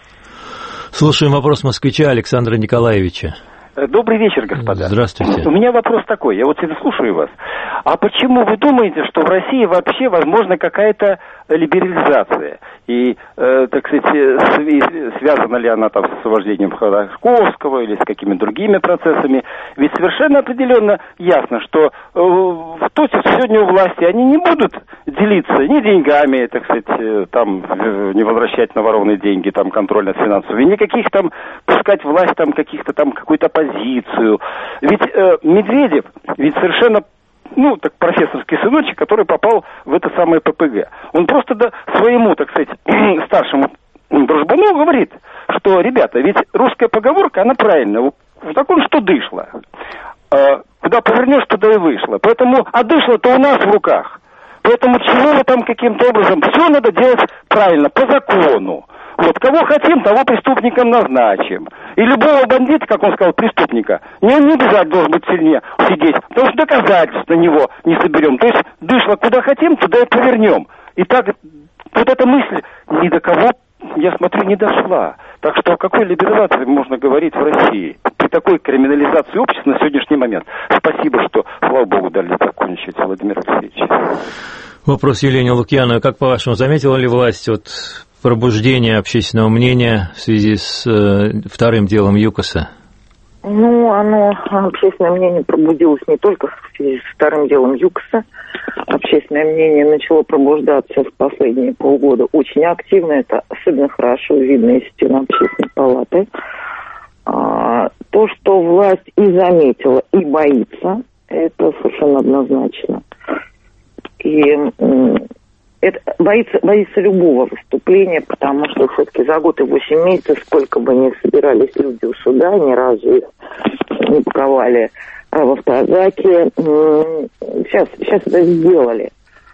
Слушаем вопрос москвича Александра Николаевича. Добрый вечер, господа. Здравствуйте. У меня вопрос такой, я вот всегда слушаю вас. А почему вы думаете, что в России вообще возможна какая-то либерализация? И, так сказать, связана ли она там с освобождением Ходорковского или с какими-то другими процессами? Ведь совершенно определенно ясно, что кто сегодня у власти, они не будут делиться ни деньгами, так сказать, там, не возвращать наворованные деньги, там, контроль над финансами, никаких там, пускать власть там, каких-то там, какую-то оппозицию. Ведь Медведев, ведь совершенно, ну, так, профессорский сыночек, который попал в это самое ППГ. Он просто своему, так сказать, старшему дружбану говорит, что, ребята, ведь русская поговорка, она правильная, так он что дышло. Куда повернешь, туда и вышло. Поэтому, а дышло-то у нас в руках. Поэтому чего вы там каким-то образом, все надо делать правильно, по закону. Вот, кого хотим, того преступником назначим. И любого бандита, как он сказал, преступника, не обязательно должен быть сильнее сидеть, потому что доказательств на него не соберем. То есть дышло куда хотим, туда и повернем. И так вот эта мысль ни до кого, я смотрю, не дошла. Так что о какой либерализации можно говорить в России при такой криминализации общества на сегодняшний момент? Спасибо, что, слава богу, дали закончить, Владимир Алексеевич. Вопрос Елене Лукьяновой. Как, по-вашему, заметила ли власть пробуждение общественного мнения в связи с вторым делом ЮКОСа? Ну, общественное мнение пробудилось не только в связи с вторым делом ЮКОСа. Общественное мнение начало пробуждаться в последние полгода очень активно. Это особенно хорошо видно из стен Общественной палаты. То, что власть и заметила, и боится, это совершенно однозначно. И это боится любого выступления, потому что все-таки за год и 8 месяцев, сколько бы ни собирались люди у суда, ни разу их не паковали в автозаке. Сейчас это сделали.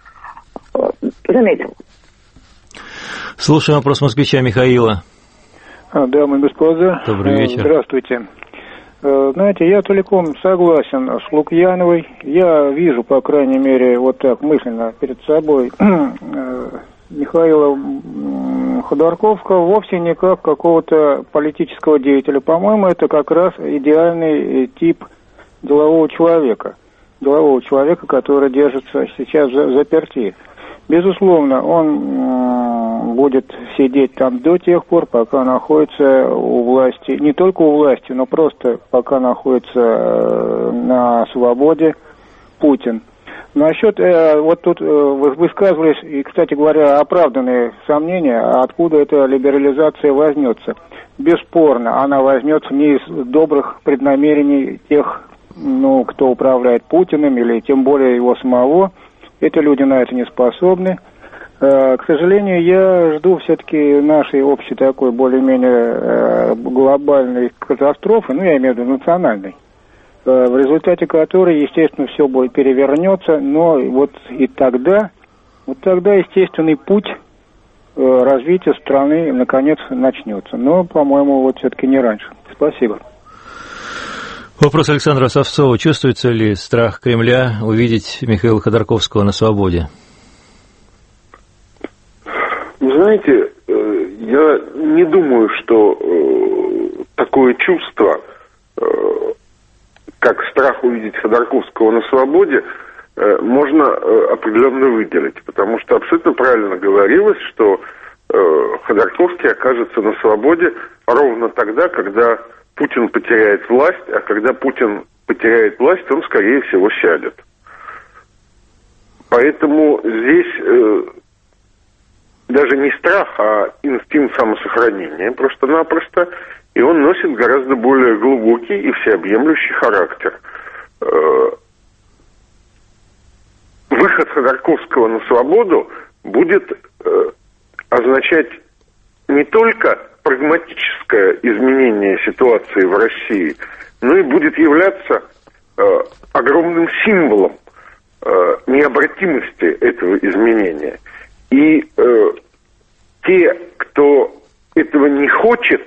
Заметил. Слушаем вопрос москвича Михаила. Дамы и господа, добрый вечер. Здравствуйте. Знаете, я целиком согласен с Лукьяновой. Я вижу, по крайней мере, вот так мысленно перед собой Михаила Ходорковского вовсе не как какого-то политического деятеля. По-моему, это как раз идеальный тип делового человека, который держится сейчас в заперти. Безусловно, он будет сидеть там до тех пор, пока находится у власти, не только у власти, но просто пока находится на свободе Путин. Насчет, вот тут высказывались, и, кстати говоря, оправданные сомнения, откуда эта либерализация возьмется. Бесспорно, она возьмется не из добрых преднамерений тех, кто управляет Путиным, или тем более его самого. Эти люди на это не способны. К сожалению, я жду все-таки нашей общей такой более-менее глобальной катастрофы, я имею в виду национальной, в результате которой, естественно, все будет перевернется, но тогда естественный путь развития страны наконец начнется. Но, по-моему, все-таки не раньше. Спасибо. Вопрос Александра Савцова. Чувствуется ли страх Кремля увидеть Михаила Ходорковского на свободе? Вы знаете, я не думаю, что такое чувство, как страх увидеть Ходорковского на свободе, можно определенно выделить. Потому что абсолютно правильно говорилось, что Ходорковский окажется на свободе ровно тогда, когда Путин потеряет власть, а когда Путин потеряет власть, он, скорее всего, сядет. Поэтому здесь даже не страх, а инстинкт самосохранения просто-напросто, и он носит гораздо более глубокий и всеобъемлющий характер. Выход Ходорковского на свободу будет означать не только прагматическое изменение ситуации в России, но и будет являться огромным символом необратимости этого изменения. И те, кто этого не хочет,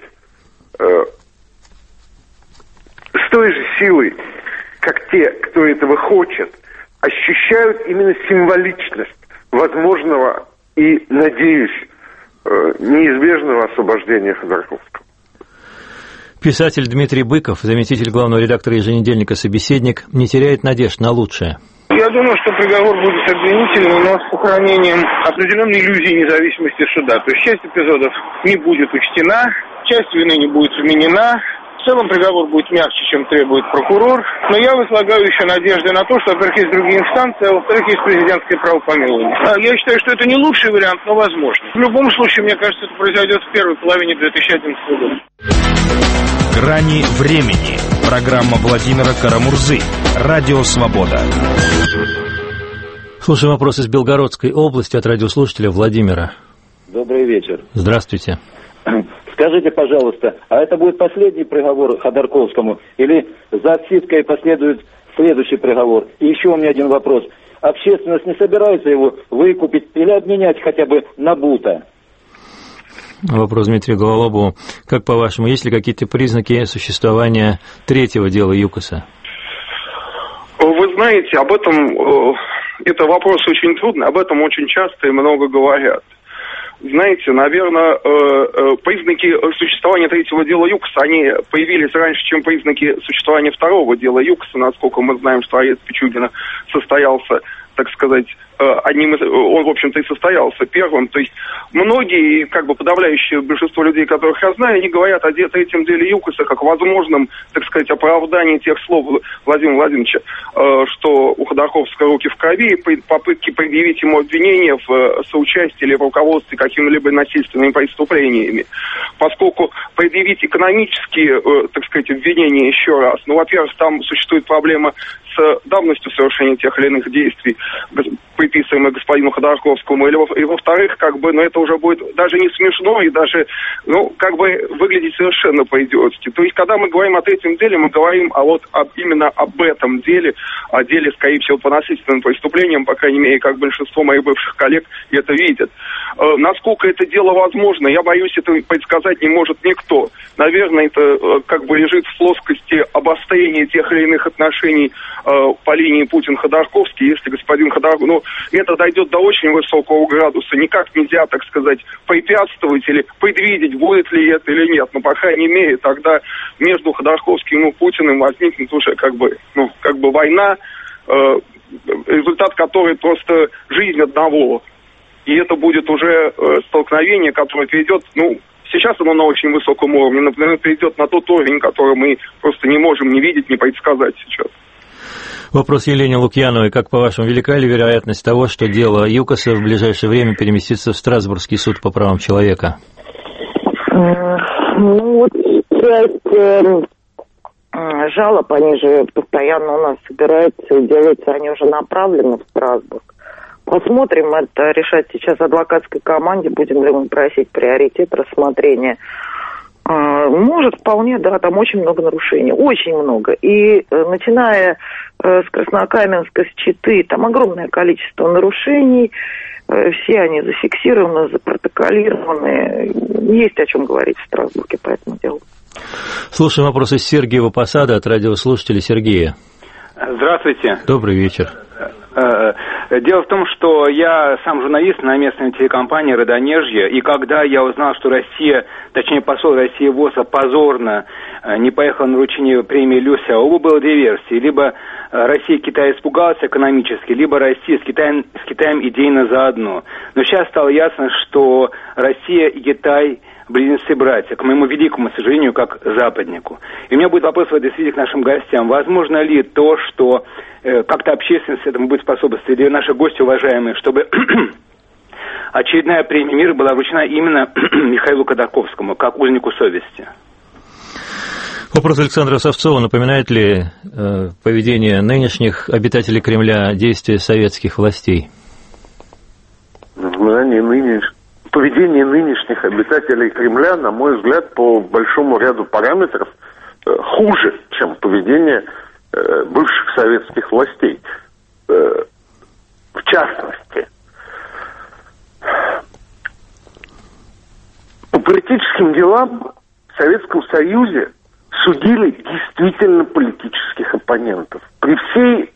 с той же силой, как те, кто этого хочет, ощущают именно символичность возможного и, надеюсь, неизбежного освобождения Ходорковского. Писатель Дмитрий Быков, заместитель главного редактора еженедельника «Собеседник», не теряет надежд на лучшее. Я думаю, что приговор будет обвинительным, но с сохранением определенной иллюзии независимости суда. То есть часть эпизодов не будет учтена, часть вины не будет вменена. В целом приговор будет мягче, чем требует прокурор. Но я возлагаю еще надежды на то, что, во-первых, есть другие инстанции, а во-вторых, есть президентское право помилования. Я считаю, что это не лучший вариант, но возможно. В любом случае, мне кажется, это произойдет в первой половине 2011 года. «Грани времени». Программа Владимира Карамурзы. Радио «Свобода». Слушаем вопрос из Белгородской области от радиослушателя Владимира. Добрый вечер. Здравствуйте. Скажите, пожалуйста, а это будет последний приговор Ходорковскому или за отсидкой последует следующий приговор? И еще у меня один вопрос. Общественность не собирается его выкупить или обменять хотя бы на бута? Вопрос Дмитрию Гололобову. Как по-вашему, есть ли какие-то признаки существования третьего дела ЮКОСа? Вы знаете, об этом, это вопрос очень трудный, об этом очень часто и много говорят. Знаете, наверное, признаки существования третьего дела ЮКОСа, они появились раньше, чем признаки существования второго дела ЮКОСа. Насколько мы знаем, что арест Пичугина состоялся, так сказать, он, в общем-то, и состоялся первым. То есть многие, подавляющее большинство людей, которых я знаю, они говорят о третьем деле ЮКОСа как возможном, так сказать, оправдании тех слов Владимира Владимировича, что у Ходорковского руки в крови, и попытки предъявить ему обвинения в соучастии или в руководстве какими-либо насильственными преступлениями. Поскольку предъявить экономические, так сказать, обвинения еще раз, во-первых, там существует проблема с давностью совершения тех или иных действий, приписываемых господину Ходорковскому, и во-вторых, это уже будет даже не смешно и даже, выглядеть совершенно по-идиотски. То есть, когда мы говорим о третьем деле, мы говорим именно об этом деле, о деле, скорее всего, по насильственным преступлениям, по крайней мере, как большинство моих бывших коллег это видят. Насколько это дело возможно, я боюсь, это предсказать не может никто. Наверное, это лежит в плоскости обострения тех или иных отношений по линии Путин-Ходорковский. Если господин Ходорковский, это дойдет до очень высокого градуса, никак нельзя, так сказать, препятствовать или предвидеть, будет ли это или нет. Но, по крайней мере, тогда между Ходорковским и Путиным возникнет уже война, результат которой просто жизнь одного. и это будет уже столкновение, которое приведет, сейчас оно на очень высоком уровне, например, приведет на тот уровень, который мы просто не можем ни видеть, ни предсказать сейчас. Вопрос Елене Лукьяновой. Как, по-вашему, велика ли вероятность того, что дело ЮКОСа в ближайшее время переместится в Страсбургский суд по правам человека? Часть жалоб, они же постоянно у нас собираются и делаются, они уже направлены в Страсбург. Посмотрим, это решать сейчас адвокатской команде, будем ли мы просить приоритет рассмотрения. Может, вполне, да, там очень много нарушений, очень много. И начиная с Краснокаменска, с Читы, там огромное количество нарушений, все они зафиксированы, запротоколированы. Есть о чем говорить в Страсбурге по этому делу. Слушаем вопрос из Сергиева Посада от радиослушателя Сергея. Здравствуйте. Добрый вечер. Дело в том, что я сам журналист на местной телекомпании «Родонежье», и когда я узнал, что Россия, точнее посол России ВОСа позорно не поехал на вручение премии Лю Сяобу, было две версии. Либо Россия и Китай испугалась экономически, либо Россия с Китаем идейно заодно. Но сейчас стало ясно, что Россия и Китай близнецы-братья, к моему великому сожалению, как западнику. И у меня будет вопрос в этой связи к нашим гостям. Возможно ли то, что как-то общественность этому будет способствовать, или наши гости уважаемые, чтобы очередная премия мира была вручена именно Михаилу Ходорковскому, как узнику совести? Вопрос Александра Савцова. Напоминает ли поведение нынешних обитателей Кремля действия советских властей? Поведение нынешних обитателей Кремля, на мой взгляд, по большому ряду параметров хуже, чем поведение бывших советских властей. В частности, по политическим делам в Советском Союзе судили действительно политических оппонентов. При всей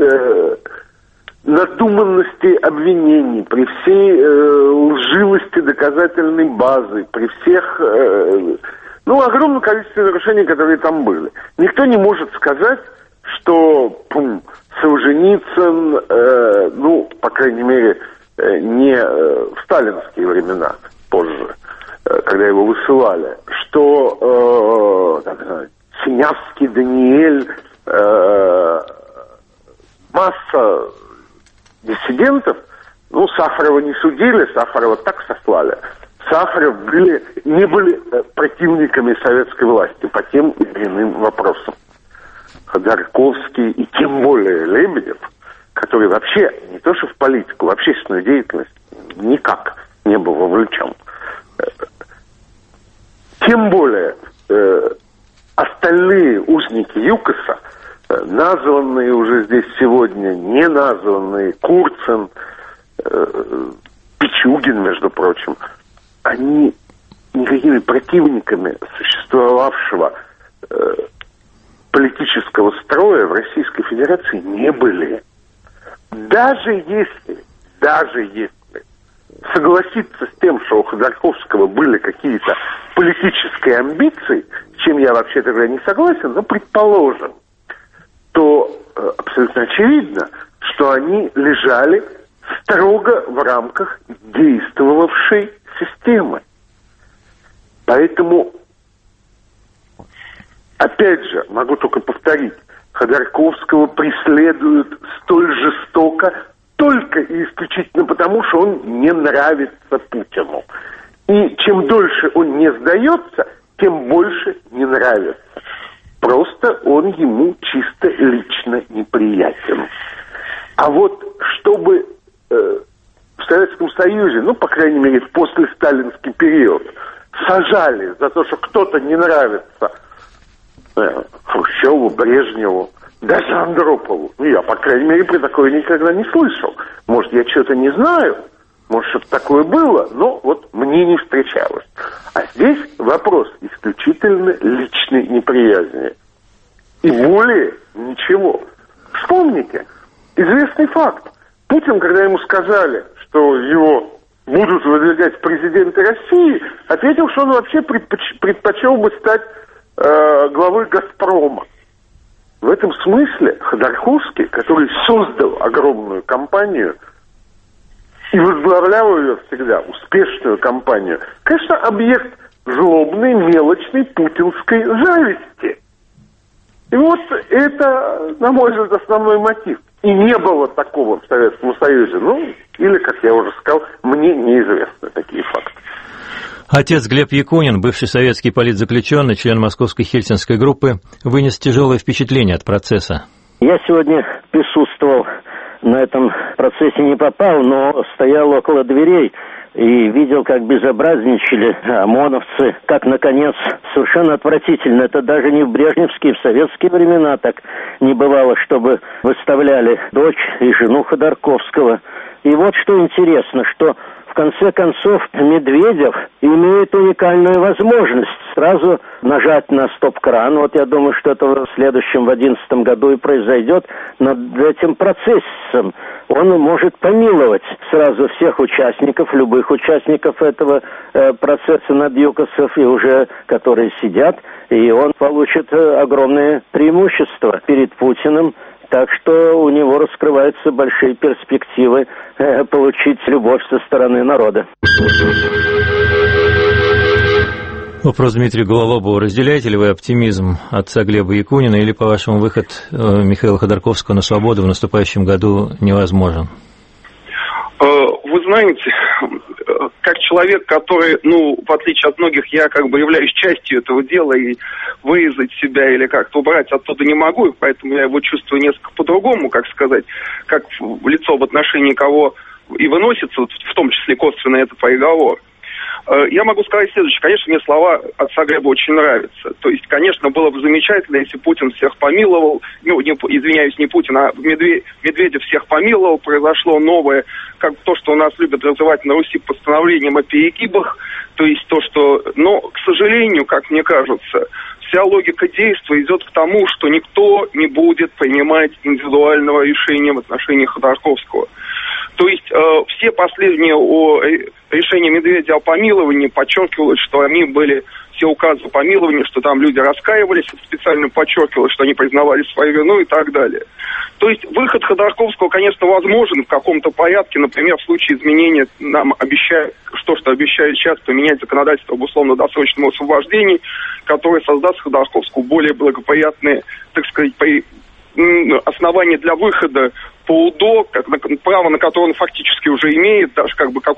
надуманности обвинений, при всей лживости доказательной базы, при всех огромном количестве нарушений, которые там были. Никто не может сказать, что Солженицын, по крайней мере, не в сталинские времена, позже, когда его высылали, что Синявский, Даниэль, масса диссидентов, Сахарова не судили, Сахарова так сослали. Сахаров не были противниками советской власти по тем или иным вопросам. Ходорковский и тем более Лебедев, который вообще не то что в политику, в общественную деятельность никак не был вовлечен. Тем более остальные узники ЮКОСа, названные уже здесь сегодня, не названные, Курцин, Пичугин, между прочим, они никакими противниками существовавшего политического строя в Российской Федерации не были. Даже если согласиться с тем, что у Ходорковского были какие-то политические амбиции, с чем я вообще тогда не согласен, но предположим, то абсолютно очевидно, что они лежали строго в рамках действовавшей системы. Поэтому, опять же, могу только повторить, Ходорковского преследуют столь жестоко только и исключительно потому, что он не нравится Путину. И чем дольше он не сдается, тем больше не нравится. Просто он ему чисто лично неприятен. А вот чтобы в Советском Союзе, по крайней мере, в послесталинский период, сажали за то, что кто-то не нравится Хрущеву, Брежневу, даже Андропову. Я, по крайней мере, про такое никогда не слышал. Может, я что-то не знаю, может, что-то такое было, но вот мне не встречалось. А здесь вопрос исключительно личной неприязни. И более ничего. Вспомните, известный факт. Путин, когда ему сказали, что его будут выдвигать в президенты России, ответил, что он вообще предпочел бы стать главой «Газпрома». В этом смысле Ходорковский, который создал огромную компанию, и возглавлял ее всегда, успешную кампанию, конечно, объект злобной, мелочной путинской зависти. И вот это, на мой взгляд, основной мотив. И не было такого в Советском Союзе. Ну, или, как я уже сказал, мне неизвестны такие факты. Отец Глеб Якунин, бывший советский политзаключенный, член Московской Хельсинской группы, вынес тяжелое впечатление от процесса. Я сегодня присутствовал на этом процессе, не попал, но стоял около дверей и видел, как безобразничали ОМОНовцы, как, наконец, совершенно отвратительно. Это даже не в брежневские, в советские времена так не бывало, чтобы выставляли дочь и жену Ходорковского. И вот что интересно, что в конце концов Медведев имеет уникальную возможность сразу нажать на стоп-кран. Вот я думаю, что это в следующем, в 2011 году и произойдет над этим процессом. Он может помиловать сразу всех участников, любых участников этого процесса над ЮКОСов, и уже которые сидят, и он получит огромное преимущество перед Путиным. Так что у него раскрываются большие перспективы получить любовь со стороны народа. Вопрос Дмитрию Гололобову. Разделяете ли вы оптимизм отца Глеба Якунина, или, по-вашему, выход Михаила Ходорковского на свободу в наступающем году невозможен? Вы знаете, как человек, который, в отличие от многих, я как бы являюсь частью этого дела, и вырезать себя или как-то убрать оттуда не могу, и поэтому я его чувствую несколько по-другому, как сказать, как лицо в отношении кого и выносится, в том числе косвенно этот приговор. Я могу сказать следующее. Конечно, мне слова отца Глеба очень нравятся. То есть, конечно, было бы замечательно, если Путин всех помиловал. Извиняюсь, не Путин, а Медведев всех помиловал. Произошло новое, как то, что у нас любят называть на Руси постановлением о перегибах. То есть то, что... Но, к сожалению, как мне кажется, вся логика действия идет к тому, что никто не будет принимать индивидуального решения в отношении Ходорковского. То есть все последние решения Медведева о помиловании подчеркивают, что они были, все указы о помиловании, что там люди раскаивались, специально подчеркивалось, что они признавали свою вину и так далее. То есть выход Ходорковского, конечно, возможен в каком-то порядке, например, в случае изменения нам обещают, что обещают сейчас, поменять законодательство об условно-досрочном освобождении, которое создаст Ходорковскому более благоприятные, так сказать, основания для выхода по УДО, право на которое он фактически уже имеет, даже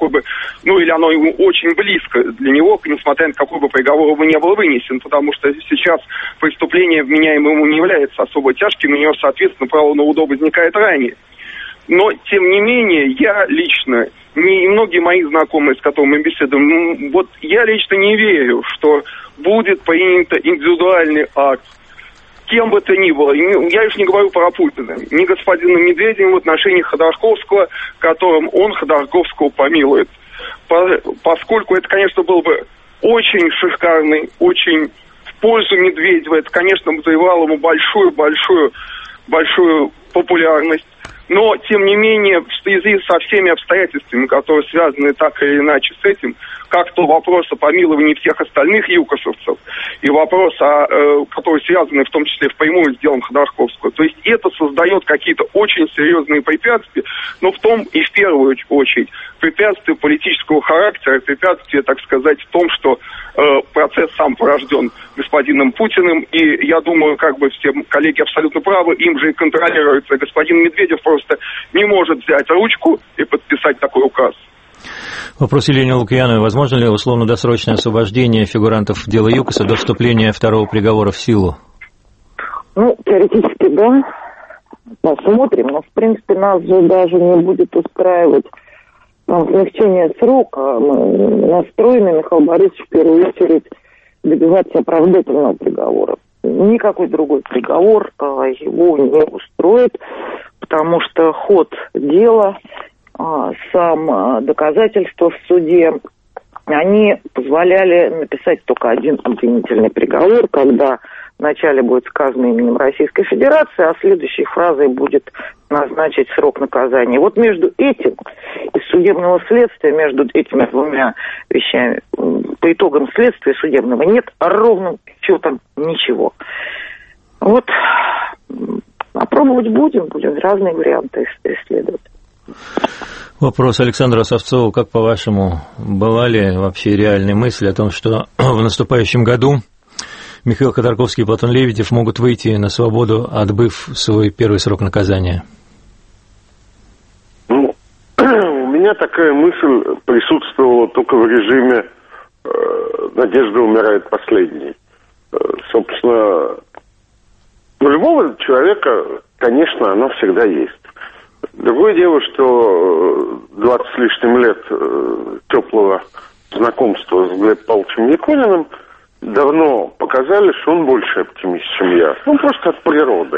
или оно ему очень близко для него, несмотря на какой бы приговор бы не был вынесен, потому что сейчас преступление вменяемое ему не является особо тяжким, у него, соответственно, право на УДО возникает ранее. Но, тем не менее, я лично, и многие мои знакомые, с которыми мы беседуем, я лично не верю, что будет принят индивидуальный акт, кем бы то ни было. Я уж не говорю про Путина, ни господина Медведева в отношении Ходорковского, которым он Ходорковского помилует. Поскольку это, конечно, был бы очень шикарный, очень в пользу Медведева, это, конечно, давало ему большую популярность. Но, тем не менее, в связи со всеми обстоятельствами, которые связаны так или иначе с этим, как то вопрос о помиловании всех остальных юкосовцев и вопрос, который связаны в том числе впрямую с делом Ходорковского. То есть это создает какие-то очень серьезные препятствия, но в том и в первую очередь препятствия политического характера, препятствия, так сказать, в том, что процесс сам порожден господином Путиным, и я думаю, все коллеги абсолютно правы, им же и контролируется. Господин Медведев просто не может взять ручку и подписать такой указ. Вопрос Елене Лукьяновой. Возможно ли условно-досрочное освобождение фигурантов дела ЮКОСа до вступления второго приговора в силу? Теоретически, да. Посмотрим. Но, в принципе, нас же даже не будет устраивать смягчение срока. Мы настроены, Михаил Борисович, в первую очередь добиваться оправдательного приговора. Никакой другой приговор его не устроит, потому что ход дела, сам доказательства в суде, они позволяли написать только один обвинительный приговор, когда вначале будет сказано именем Российской Федерации, а следующей фразой будет назначить срок наказания. Вот между этим и судебного следствия, между этими двумя вещами, по итогам следствия судебного нет ровным счетом ничего. А пробовать будем разные варианты исследовать. Вопрос Александру Осовцову. Как, по-вашему, была ли вообще реальная мысль о том, что в наступающем году Михаил Ходорковский и Платон Лебедев могут выйти на свободу, отбыв свой первый срок наказания? Ну, у меня такая мысль присутствовала только в режиме «Надежда умирает последней». Собственно, у любого человека, конечно, оно всегда есть. Другое дело, что 20 с лишним лет теплого знакомства с Глебом Павловичем Якуниным давно показали, что он больше оптимист, чем я. Ну, просто от природы.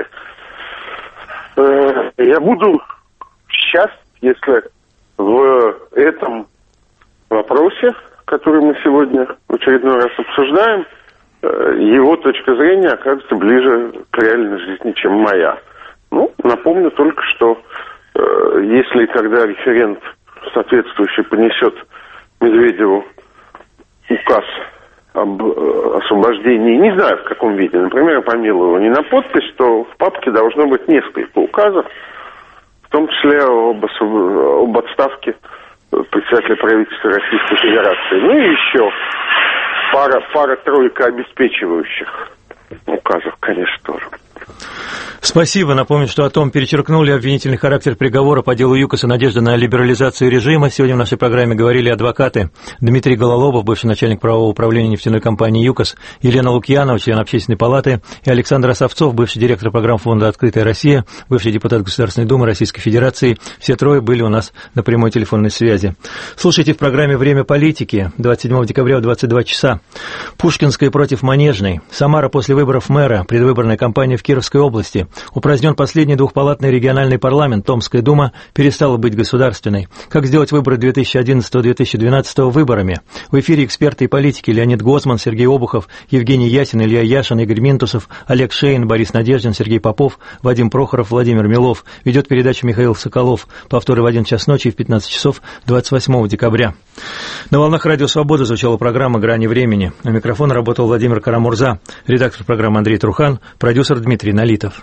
Я буду счастлив, если в этом вопросе, который мы сегодня в очередной раз обсуждаем, его точка зрения окажется ближе к реальной жизни, чем моя. Ну, напомню только, что если и когда референт соответствующий понесет Медведеву указ об освобождении, не знаю в каком виде, например, помилование на подпись, то в папке должно быть несколько указов, в том числе об отставке председателя правительства Российской Федерации. Ну и еще пара-тройка обеспечивающих указов, конечно, тоже. Спасибо. Напомню, что о том, перечеркнул ли обвинительный характер приговора по делу ЮКОСа надежда на либерализацию режима. Сегодня в нашей программе говорили адвокаты Дмитрий Гололобов, бывший начальник правового управления нефтяной компании ЮКОС, Елена Лукьянова, член Общественной палаты, и Александр Осовцов, бывший директор программ фонда «Открытая Россия», бывший депутат Государственной Думы Российской Федерации. Все трое были у нас на прямой телефонной связи. Слушайте в программе «Время политики» 27 декабря в 22 часа. Пушкинская против Манежной. Самара после выборов мэра. Предвыборная кампания в Кировской области. Упразднен последний двухпалатный региональный парламент. Томская дума перестала быть государственной. Как сделать выборы 2011-2012 выборами? В эфире эксперты и политики Леонид Гозман, Сергей Обухов, Евгений Ясин, Илья Яшин, Игорь Минтусов, Олег Шейн, Борис Надеждин, Сергей Попов, Вадим Прохоров, Владимир Милов. Ведет передачу Михаил Соколов. Повторы в 1 час ночи и в 15 часов 28 декабря. На волнах Радио Свобода звучала программа «Грани времени». У микрофона работал Владимир Карамурза, редактор программы Андрей Трухан, продюсер Дмитрий Налитов.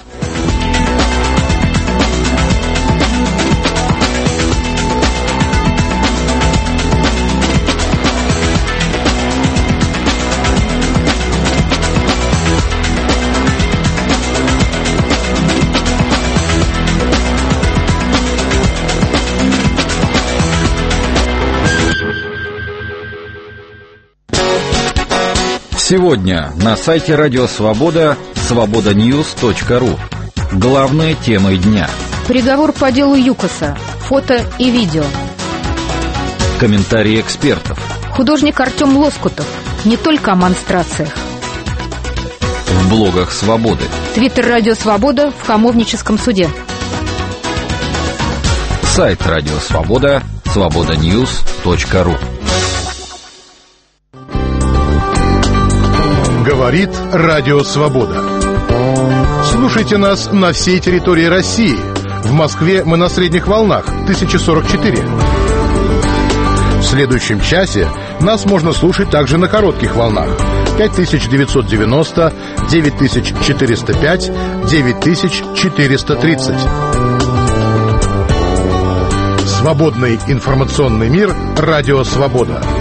Сегодня на сайте Радио Свобода свободаньюз.ру. Главные темы дня. Приговор по делу ЮКОСа. Фото и видео. Комментарии экспертов. Художник Артем Лоскутов. Не только о монстрациях. В блогах Свободы. Твиттер Радио Свобода в Хамовническом суде. Сайт Радио Свобода свободаньюз.ру. Говорит Радио Свобода. Слушайте нас на всей территории России. В Москве мы на средних волнах 1044. В следующем часе нас можно слушать также на коротких волнах 5990, 9405, 9430. Свободный информационный мир. Радио Свобода.